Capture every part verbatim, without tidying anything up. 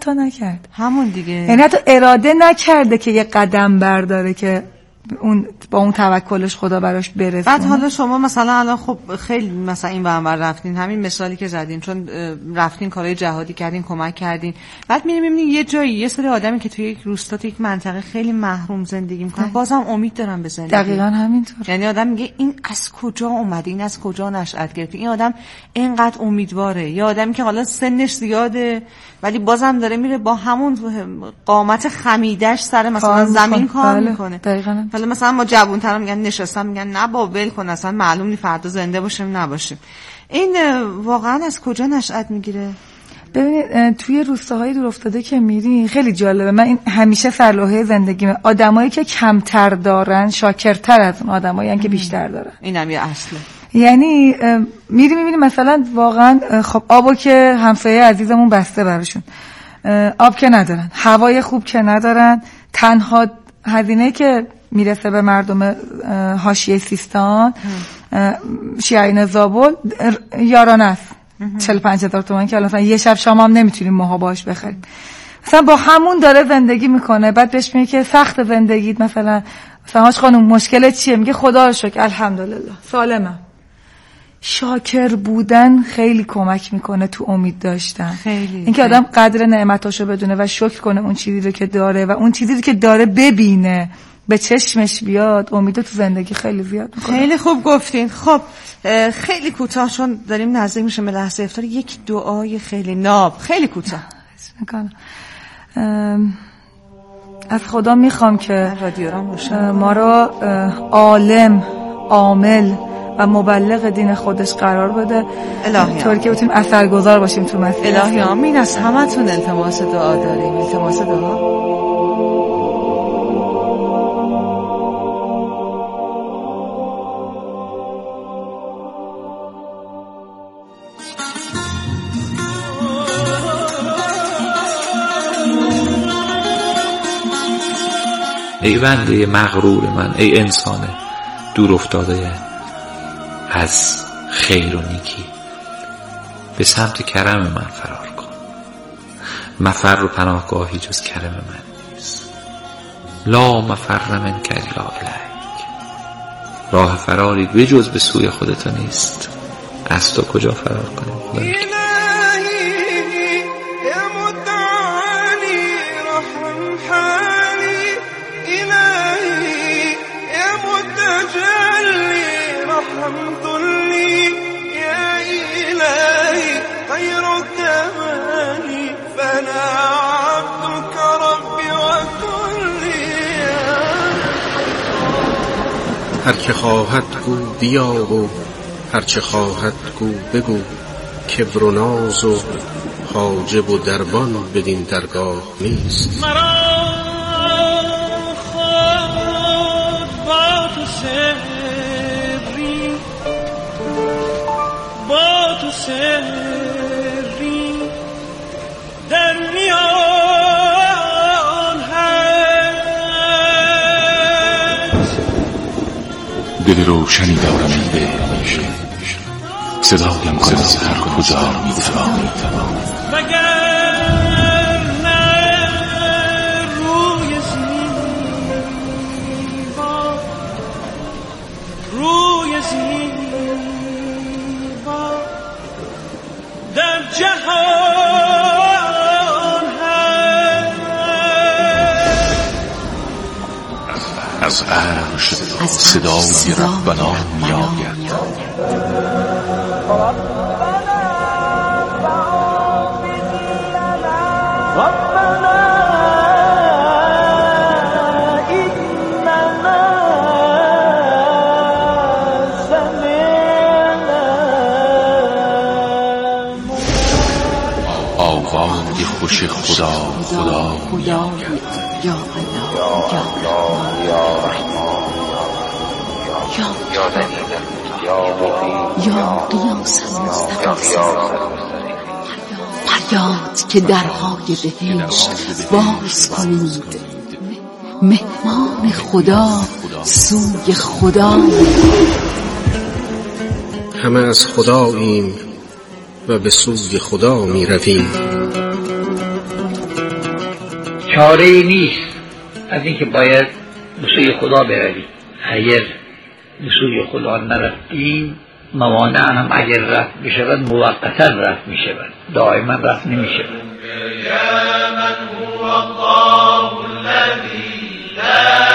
تا نکرد. همون دیگه، یعنی حتی اراده نکرده که یه قدم برداره که اون با اون توکلش خدا براش برسونه. بعد حالا شما مثلا الان خب خیلی مثلا این ور رفتین، همین مثالی که زدین، چون رفتین کارهای جهادی کردین، کمک کردین، بعد میریم میبینین یه جایی یه سری آدمی که توی یک روستا توی یک منطقه خیلی محروم زندگی میکنن بازم امید دارن به زندگی. دقیقاً همینطور. یعنی آدم میگه این از کجا اومده، این از کجا نشأت گرفته، این آدم اینقدر امیدواره. یا آدمی که حالا سنش زیاده ولی بازم داره میره با همون قامت خمیده‌اش سر مثلا زمین کار میکنه. دقیقاً. حالا مثلا ما جوان‌ترا میگن نشستن، میگن نه با ول کن، اصلا معلوم نی فردا زنده باشیم نباشیم. این واقعا از کجا نشأت میگیره؟ ببینید توی روستاهای دور افتاده که میری خیلی جالبه. من این همیشه سرلوحه زندگیمه، آدمایی که کمتر دارن شاکرتر از اون آدمایی که بیشتر دارن. اینم یه اصله. یعنی میری میبینی مثلا واقعا خب آبو که همسایه عزیزمون بسته براشون، آب که ندارن، هوای خوب که ندارن، تنها هزینه که میرسه به مردم حاشیه سیستان شیعین زابل یارانه است، چهل و پنج هزار تومان که مثلا یه شب شام هم نمیتونیم ماها باش بخریم. مثلا با همون داره زندگی میکنه. بعد بهش میگه که سخت زندگیت، مثلا مثلا هاش خانم مشکلت چیه؟ میگه خدا رو شکر الحمدلله سالمم. شاکر بودن خیلی کمک میکنه تو امید داشتن. اینکه آدم قدر نعمتاشو بدونه و شکر کنه اون چیزی رو که داره و اون چیزی رو که داره ببینه، به چشمش بیاد، امیدو تو زندگی خیلی زیاد میکنه. خیلی خوب گفتین. خب خیلی کوتاه چون داریم نزدیک میشیم به لحظه افطار، یک دعای خیلی ناب، خیلی کوتاه. از خدا میخوام که ما رو عالم، عامل و مبلغ دین خودش قرار بده، طوری که بتونیم اثرگذار باشیم تو مسیر. الهی آمین. از همتون التماس دعا داریم. التماس دعا. ای بنده مغرور من، ای انسان دور افتاده از خیر و نیکی، به سمت کرم من فرار کن. مفر و پناهگاهی جز کرم من نیست. لا مفر منک الا الیک. راه فراری بجز به سوی خودت نیست. از تو کجا فرار کنیم؟ هر که خواهد گو بیا و هر چه خواهد گو بگو، کبر و ناز و حاجب و دربان بدین درگاه نیست. مرا خود با تو سری، با تو سری در میان دل روشنی دارم این بهش، صدایم کن از هر کجا میتوانی. وگر نه روی زیبا، روی زیبا در جهان هست. از عرش صدای ربنا میآید. آوای خوش خدا خدا میآید. یا الله یا رحمان یا یا قیاس فریاد که درهای بهشت باز کنید، مهمان خدا سوی خدا. همه از خداییم و به سوی خدا می رویم. چاره ای نیست از اینکه باید به سوی خدا برویم. اگر به سوی خدا نرفتیم موانع هم اگر رفت بشود موقتا رفت می شود، دائما رفت نمی شود. یا من هو الله الذی لا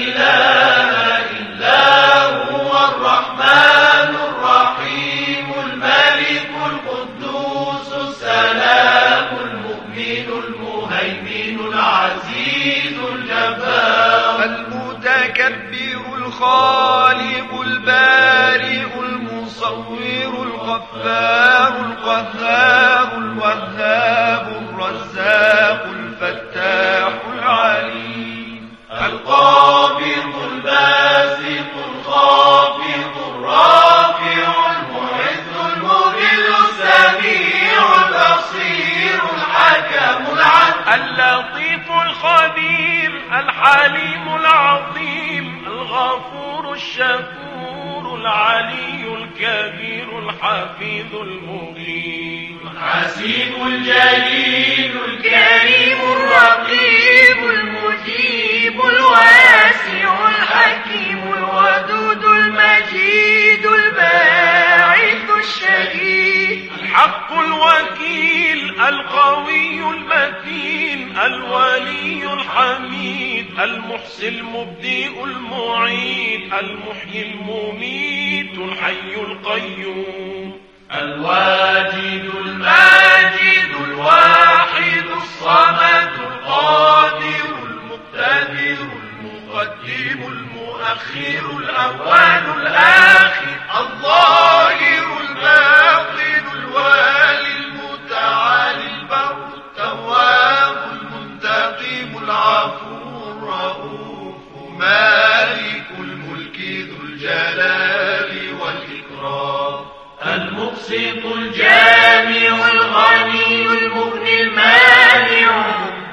اله الا هو الرحمن الرحیم الملك القدوس السلام المؤمن المهيمن العزيز الجبار المتكبر الخالق البارئ المصور الغفار القهار الوهاب الرزاق الفتاح العليم القابض الباسط الخافض الرافع المعز المذل السميع البصير الحكم العدل اللطيف الخبير الحليم العظيم الغفور الشكور العلي الكبير الحفيظ المغيث الحسيب الجليل الكريم الرقيب المجيب الواسع الحكيم الودود المجيد الباعث الشهيد الحق الوكيل القوي المتين الولي الحميد المحسن المبدئ المعيد المحيي المميت الحي القيوم الواجد الماجد الواحد الصمد القادر المقتدر المقدم المؤخر الأول الآخر الظاهر الباطن الوالي المتعالي البر التواب المنتقم العفو الرؤوف مالك الملك ذو الجلال والإكرام المقسط الجامع الغني المغني المانع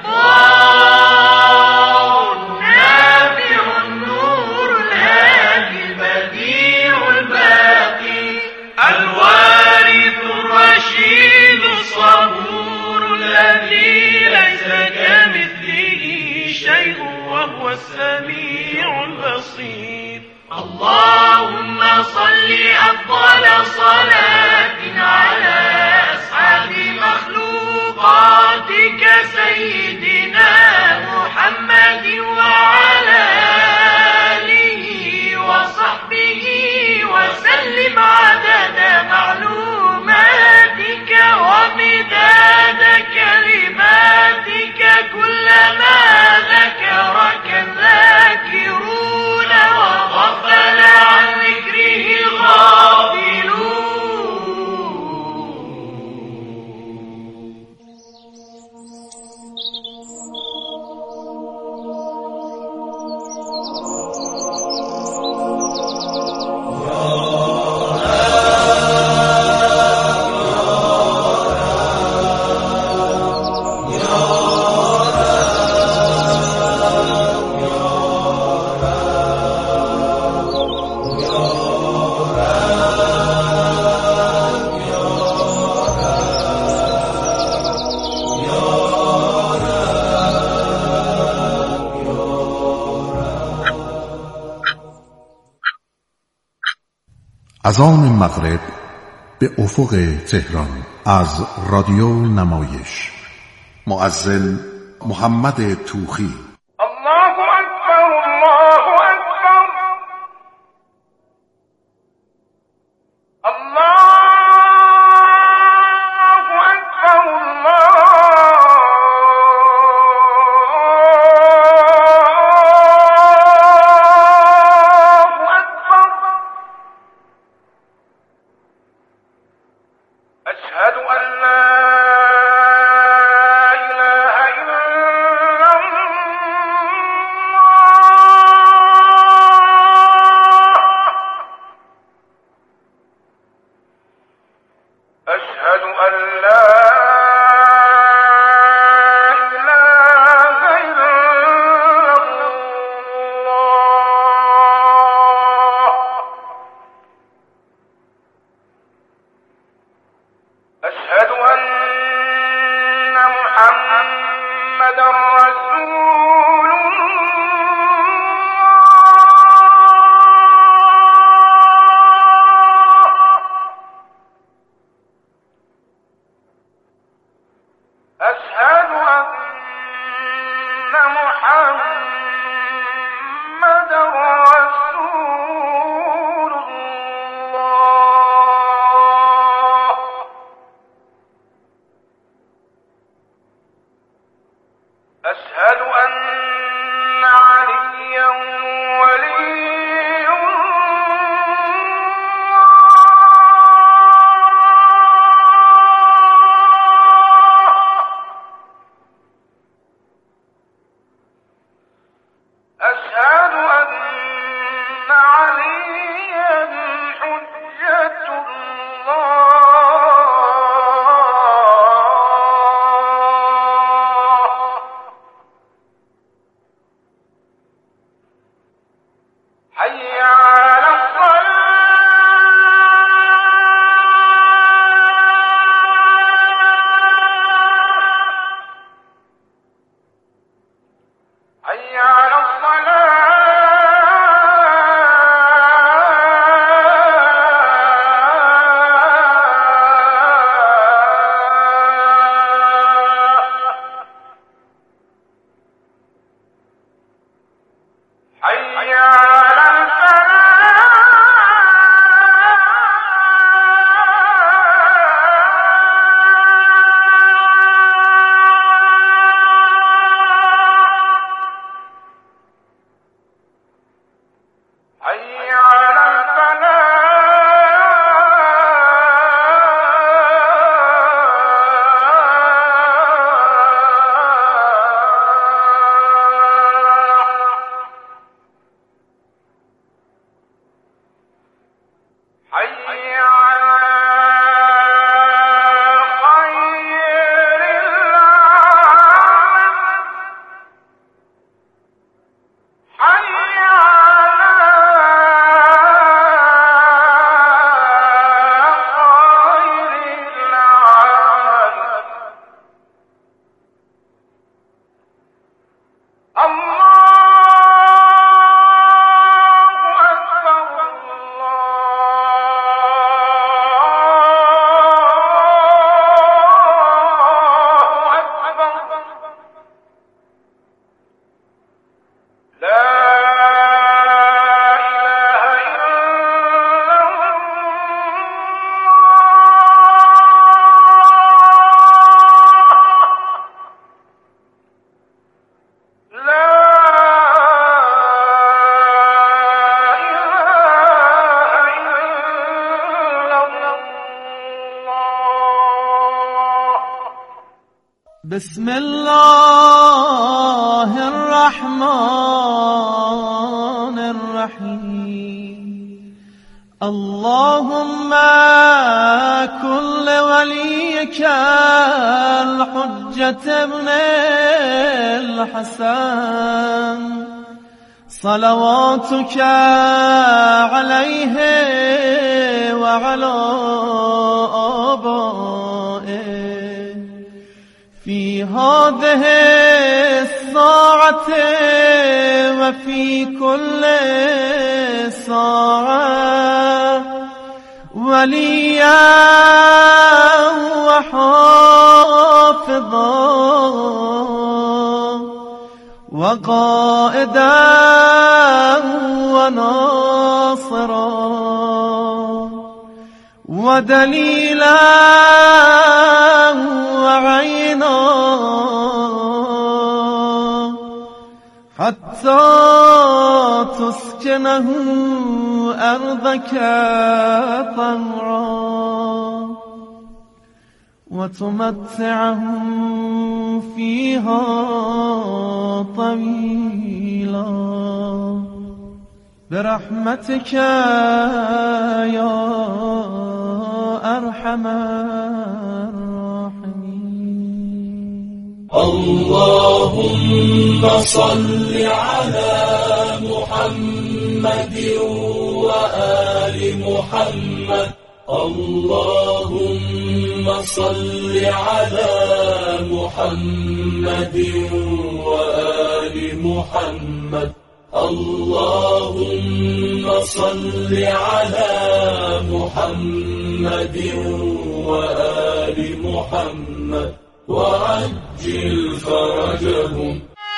الضار النافع النور الهادي البديع الباقي الوارث الرشيد الصبور الذي ليس كمثله شيء وهو السميع البصير. اللهم صل أفضل صلاة على أسعد مخلوقاتك سيدنا محمد وعلى آله وصحبه وسلم عدد معلوماتك ومداد كلماتك كلما ذكرك الذاكرون وغفل عن ذكره الغافلون. از آن مغرب به افق تهران از رادیو نمایش مؤذن محمد توخی. الله اکبر الله اکبر الله اکبر أشهد أن لا إله إلا الله بسم الله الرحمن الرحیم اللهم كل وليك الحجة ابن الحسن صلواتك عليه وعلى آبائه في هذه الساعة وفي كل ساعة وليا وحافظا وقائدا وناصرا ودليلا وعينا حتى تسكنه أرضك طهرا وتمتعهم فيها طويلا برحمتك يا أرحم الراحمين. اللهم صل على محمد وآل محمد. اللهم صل على محمد وآل محمد. اللهم صل على محمد وآل محمد وعجل فرجهم.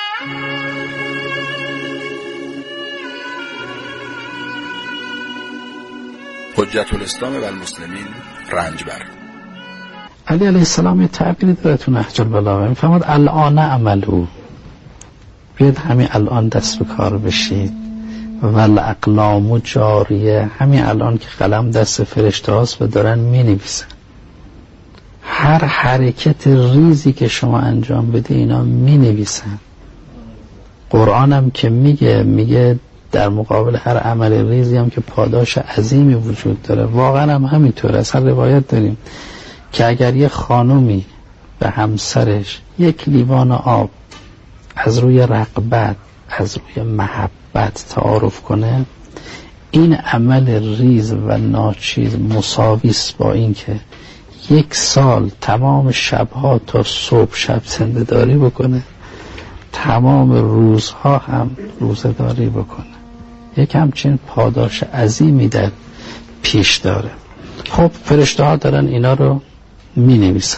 حجت الاسلام و المسلمین رنجبر. علی علیه السلام یه تعبیری داره تو نهج البلاغه، میفرماد الان عملو، بیاد همین الان دست به کار بشید و الاقلام جاریه، همین الان که قلم دست فرشته هاست و دارن می نویسن. هر حرکت ریزی که شما انجام بده اینا می نویسن. قرآن هم که میگه میگه در مقابل هر عمل ریزی هم که پاداش عظیمی وجود داره. واقعا هم همینطوره. اصلا روایت داریم که اگر یه خانومی به همسرش یک لیوان آب از روی رغبت، از روی محبت تعارف کنه، این عمل ریز و ناچیز مساویست با این که یک سال تمام شبها تا صبح شب زنده داری بکنه، تمام روزها هم روزداری بکنه. یک همچین پاداش عظیمی در پیش داره. خب فرشته ها دارن اینا رو می نویسن.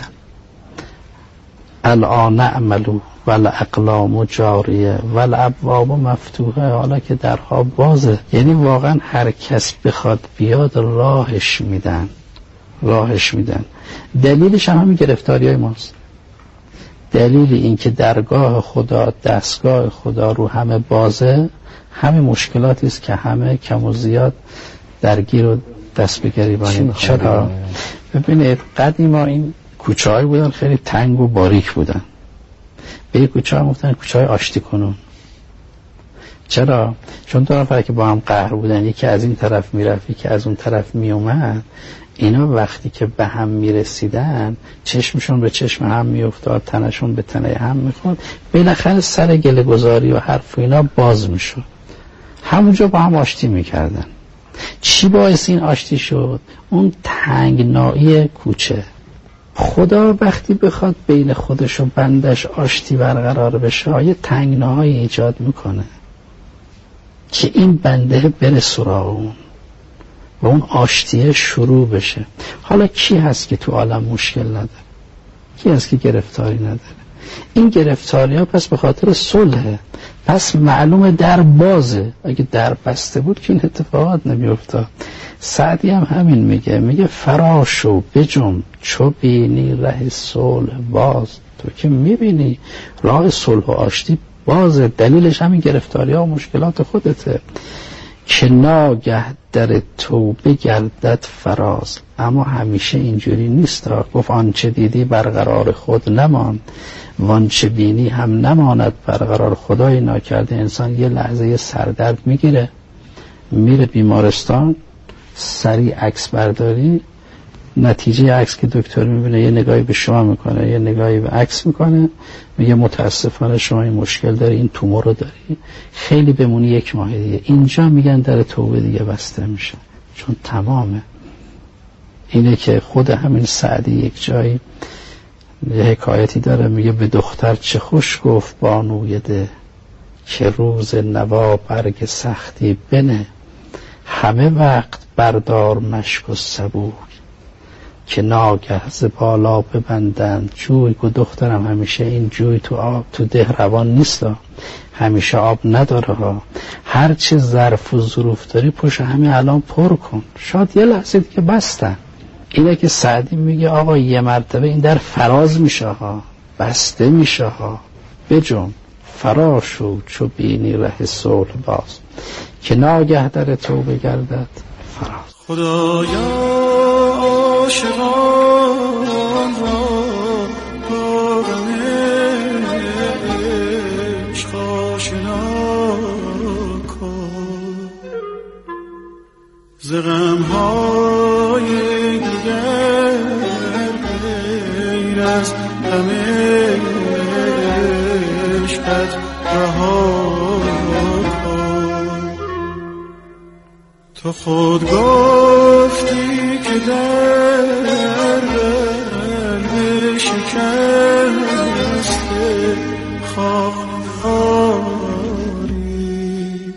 الان نعملو والاقلام جاریه والابواب مفتوحه، حالا که درها بازه. یعنی واقعا هر کس بخواد بیاد راهش میدن، راهش میدن. دلیلش هم همین گرفتاری های ماست. دلیل این که درگاه خدا، دستگاه خدا رو همه بازه، همین مشکلاتی است که همه کم و زیاد درگیر و دست به گریبانیم. چرا؟ ببینید قدیما این کوچه های بودن خیلی تنگ و باریک بودن. به یک کوچه ها گفتن کوچه های آشتی کنون. چرا؟ چون دو نفر که با هم قهر بودن، یکی از این طرف میرفت یکی از اون طرف میومد، اینا وقتی که به هم میرسیدن چشمشون به چشم هم میافتاد، تنشون به تنه هم میخورد، بالاخره سر گله گذاری و حرف و اینا باز میشد. همونجا با هم آشتی میکردن. چی باعث این آشتی شد؟ اون تنگنایی کوچه. خدا وقتی بخواد بین خودش و بندش آشتی برقرار بشه، یه تنگناهایی ایجاد میکنه که این بنده بره سراغ اون و اون آشتیه شروع بشه. حالا کی هست که تو عالم مشکل نداره؟ کی هست که گرفتاری نداره؟ این گرفتاری ها پس به خاطر صلحه. پس معلومه در بازه. اگه در بسته بود که این اتفاقات نمی افتاد. سعدی هم همین میگه، میگه فراشو بجم چو بینی ره صلح باز. تو که میبینی راه صلح و آشتی بازه. دلیلش همین گرفتاری ها و مشکلات خودته که ناگه در توبه گردد فراز. اما همیشه اینجوری نیست. گفت آنچه دیدی برقرار خود نمان، وانچه بینی هم نماند برقرار. خدای ناکرده انسان یه لحظه یه سردرد میگیره، میره بیمارستان، سریع عکس برداری، نتیجه عکس که دکتر میبینه یه نگاهی به شما میکنه، یه نگاهی به عکس میکنه، میگه متاسفانه شما این مشکل داری، این تومور رو داری، خیلی بمونی یک ماه دیگه. اینجا میگن در توبه دیگه بسته میشه، چون تمامه. اینه که خود همین سعدی یک جایی یه حکایتی داره، میگه به دختر چه خوش گفت بانوی ده، که روز نوا برگ سختی بنه، همه وقت بردار مشک و سبوی، که ناگه ز بالا ببندند جوی. گو دخترم همیشه این جوی تو آب تو ده روان نیست، همیشه آب نداره ها، هر چه ظرف و ظروف داری پشت همین الان پر کن، شاید یه لحظه دیگه بستن. اینه که سعدی میگه آقا یه مرتبه این در فراز میشه ها، بسته میشه ها، بجم فراشو چو بینی ره صلح باز، که ناگه در توبه گردد فراز. خدایا عاشقان را با غم عشق آشنا کن، ز غم‌های دیگر غیر از غم عشقت رها کن. تو خود گفتی که در قلب شکسته خاری،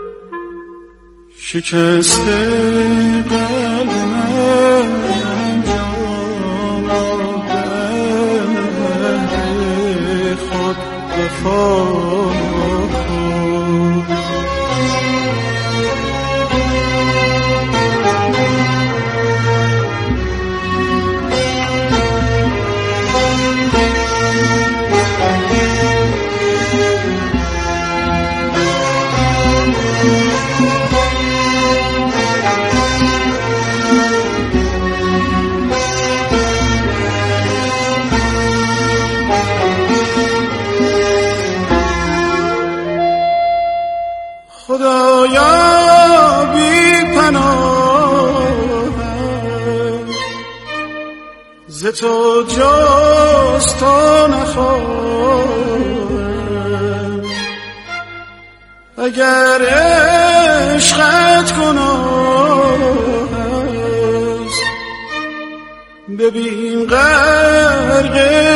شکسته قلب من جان به خود وفا کن. خدایا بی پناهم، ز تو جز تو نخواهم، اگر عشقت گناه است ببین غرق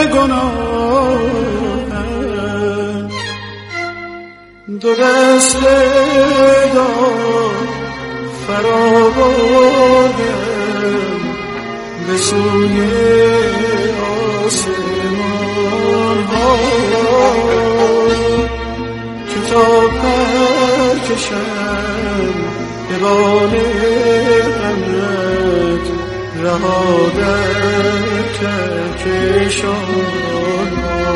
گناهم، دو دست دار فرا بردم به سوی آسمان ها، که تا پر کشم به بال غمت رها در کهکشان ها.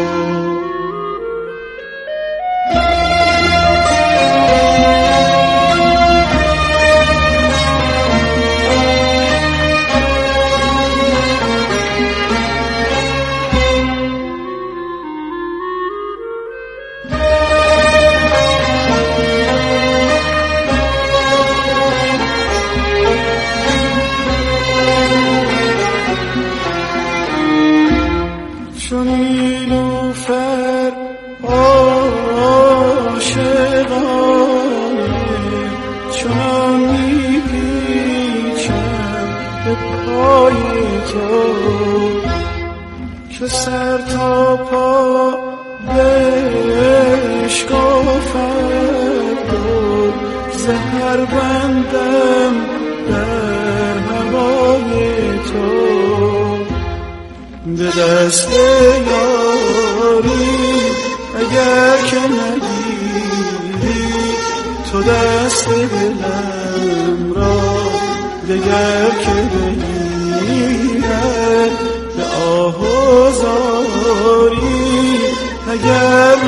که سر تا پا بشکافد و زهر بندم در هوای تو، به دست یاری اگر که نگیری تو دست دلم را، دگر که بگیرد به آه و زاری، اگر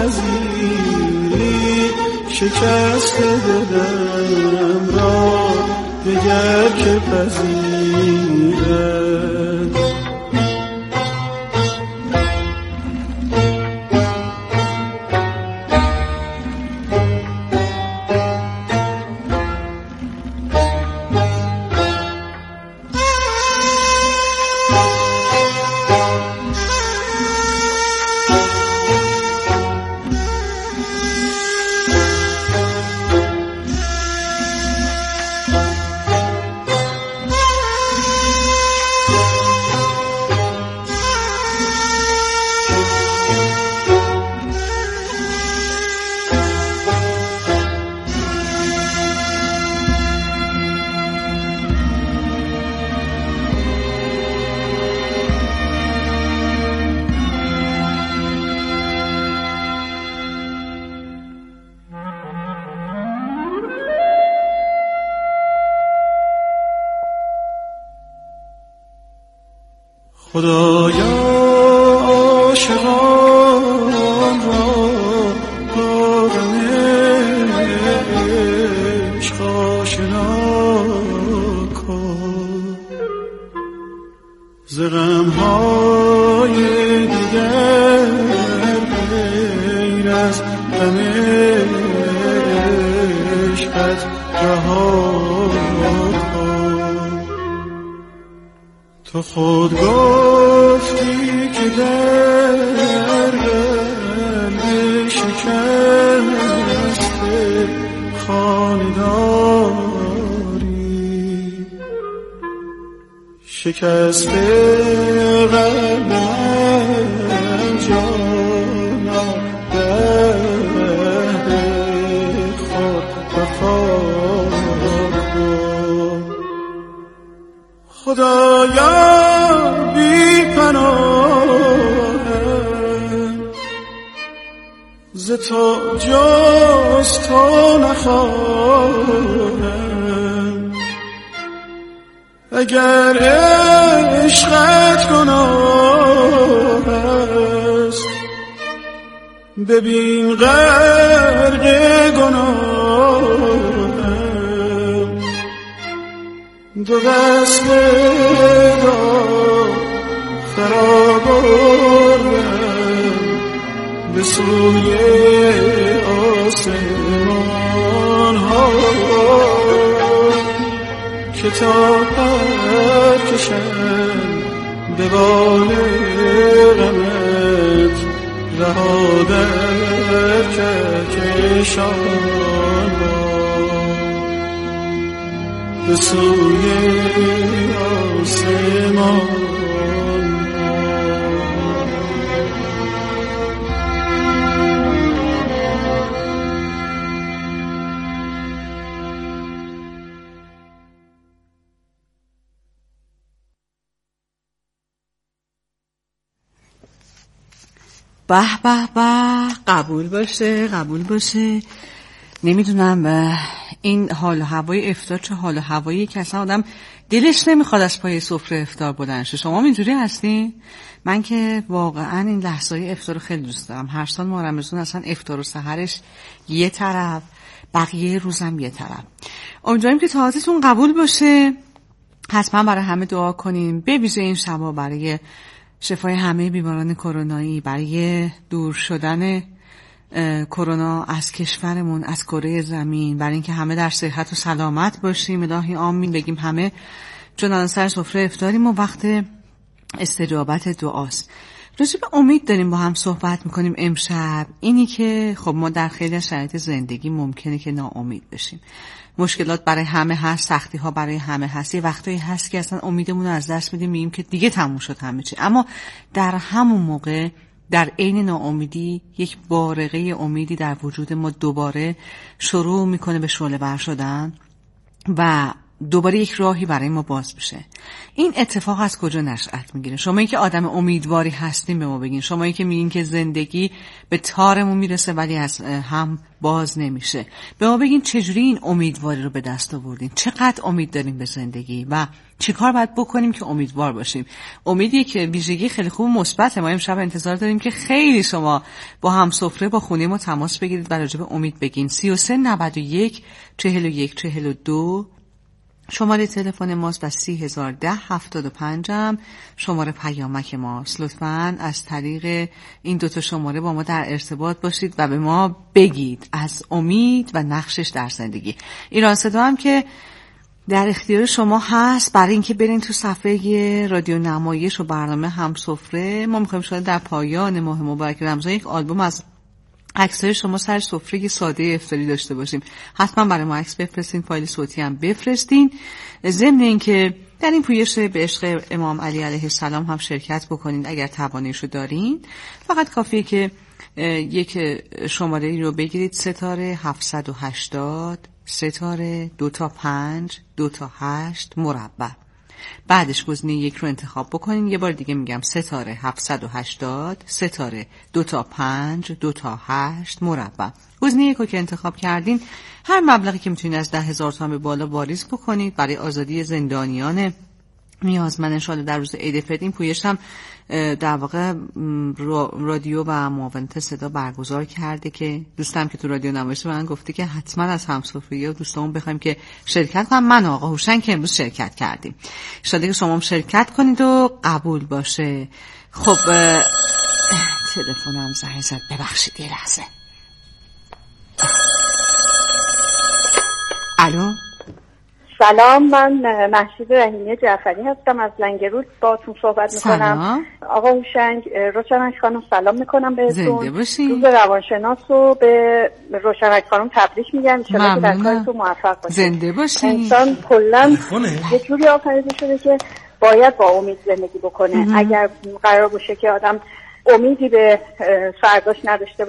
نپذیری شکست دلم را، دگر که پذیرد. خدایا عاشقان را با غم عشق آشنا کن، ز غم‌های دیگر غیر از غم عشقت رها کن. تو خود گفتی که در قلب شکسته خانه داری، شکسته قلب من جانا در خود وفا کن. خدایا بی پناهم، ز تو جز تو نخواهم، اگر عشقت گناه است ببین غرق گناهم، دو دست دار فرا بردم به سوی آسمان ها که تا پر کشم به بال غمت رها در کهکشان به سوی آسمان. به به به، قبول باشه قبول باشه. نمیدونم این حال و هوای افطار چه حال و هوایی که اصلا آدم دلش نمیخواد از پای سفره افطار بلند شه. شما اینجوری هستین؟ من که واقعا این لحظه‌های افطار رو خیلی دوست دارم. هر سال ما رمضان اصلا افطار و سحرش یه طرف، بقیه روزم یه طرف. امیدواریم که طاعتتون قبول باشه. حتما برای همه دعا کنیم، به ویژه این شبا برای شفای همه بیماران کرونایی، برای دور شدن کرونا از کشورمون، از کره زمین، برای اینکه همه در صحت و سلامت باشیم. الهی آمین بگیم همه، چون الان سر سفره افطاریم و وقت استجابت دعاست. راجع به امید داریم با هم صحبت میکنیم امشب. اینی که خب ما در خیلی از شرایط زندگی ممکنه که ناامید بشیم، مشکلات برای همه هست، سختی ها برای همه هست، یه وقتایی هست که اصلا امیدمون رو از دست میدیم، میگیم که دیگه تموم شد همه چی. اما در همون موقع در عین ناامیدی یک بارقه امیدی در وجود ما دوباره شروع میکنه به شعله ور شدن و دوباره یک راهی برای ما باز بشه. این اتفاق از کجا نشأت میگیره؟ شمایی که آدم امیدواری هستین به ما بگین. شمایی که میگین که زندگی به تارمون میرسه ولی از هم باز نمیشه، به ما بگین چجوری این امیدواری رو به دست آوردین، چقدر امید داریم به زندگی و چیکار باید بکنیم که امیدوار باشیم. امیدی که ویژگی خیلی خوب مثبته. ما امشب انتظار داریم که خیلی شما با هم سفره با خونه ما تماس بگیرید و راجع به امید بگین. سی و سه نود و یک چهل و یک چهل و دو شماره تلفن ماست و سی هزار ده هفتاد و پنج هم شماره پیامک ماست. لطفاً از طریق این دوتا شماره با ما در ارتباط باشید و به ما بگید از امید و نقشش در زندگی. ایران صدا هم که در اختیار شما هست برای اینکه برین تو صفحه رادیو نمایش و برنامه همسفره. ما میخوایم شاید در پایان ماه مبارک رمضان یک آلبوم از عکسای شما سر سفره ساده افطاری داشته باشیم. حتما برای ما عکس بفرستین، فایل صوتی هم بفرستین. ضمن اینکه در این پویش به عشق امام علی علیه السلام هم شرکت بکنین اگر تواناییشو دارین. فقط کافیه که یک شماره رو بگیرید، ستاره هفتصد و هشتاد ستاره دو تا پنج دو تا هشت مربع. بعدش گزینه یک رو انتخاب بکنین. یه بار دیگه میگم، ستاره هفتصد و هشتاد ستاره دو تا پنج دو تا هشت مربع. گزینه یک رو که انتخاب کردین، هر مبلغی که میتونین از ده هزار تومان به بالا واریز بکنید برای آزادی زندانیان نیازمند انشالله در روز عید فطر. این پویش هم در واقع رادیو و معاونت صدا برگزار کرده که دوستم که تو رادیو نمایش من گفته که حتما از همسفری و دوستامون بخوایم که شرکت کنم. من آقا هوشنگ که امروز شرکت کردیم، انشالله که شما هم شرکت کنید و قبول باشه. خب تلفنم زنگ زد، ببخشید یه لحظه. الو سلام، من مهشید رحیمی جعفری هستم از لنگرود با تون صحبت میکنم. آقا هوشنگ، روشنک خانم سلام میکنم بهتون. زنده باشین. روز روانشناس رو به روشنک خانم تبریک میگم، انشالله که در کارتون موفق باشین. زنده باشین. انسان کلا یه جوری آفریده شده که باید با امید زندگی بکنه. اگر قرار باشه که آدم امیدی به فرداش نداشته